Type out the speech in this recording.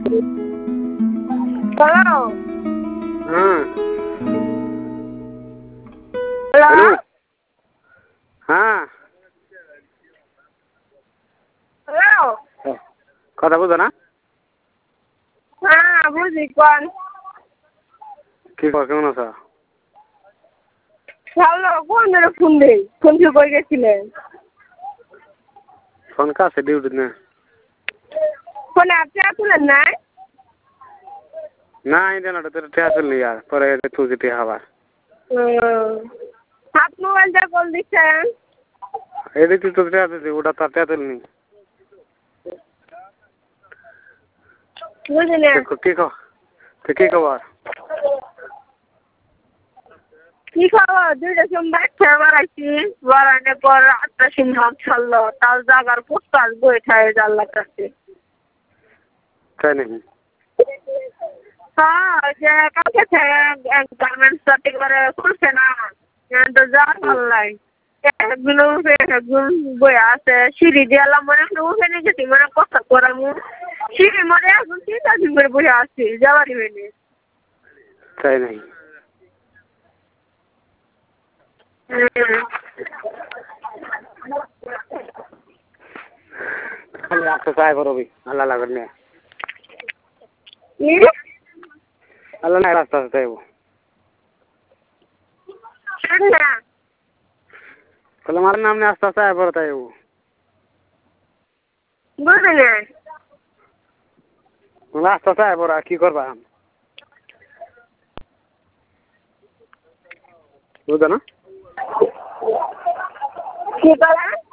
Hello. Hello Hello. हाँ Hello. কথা বুঝো না হ্যাঁ বুঝি কোন কি কর কেমন আছো ভালো কোন ধরে ফোন দেই ফোন কি কই গেছিলেন ফোন কাছে ডিউটি না ফোনে আপনি আসলেন না না ইন্টারনেটে তো ঠিক আছে यार পরে তুই যেতে আবার হাত মোবাইলটা কল দিচ্ছেন এদিকে তো ঠিক আছে ওটা তাতে তুলনি বুঝলেন কি খবর কি খবর দুইটা সোমবার খেয়ে বেড়াইছি বেড়ানোর পর আটটা সিংহ ছাড়লো তার জাগার পোস্টার বই খায় জানলার কাছে তাই নাকি হ্যাঁ যে কালকে গার্মেন্টস করে খুলছে না তো যাওয়ার ভালো লাগে একগুলো উঠে একগুলো বই আছে সিঁড়ি দিয়ালাম মনে উঠে নিয়ে গেছি মানে কথা করামু সিঁড়ি মনে এখন 3 দিন করে বসে আসছি যাওয়ারই হয়নি তাই নাকি খালি একটা চাই করবি আল্লাহ লাগবে না আল্লাহ না রাস্তা চাইবো তাহলে আমার নাম নিয়ে আস্তে আস্তে আয় পড়ে তাইবো বুঝলেন আস্তে আস্তে আয় পড়া কি করবা বুঝো না কি করেন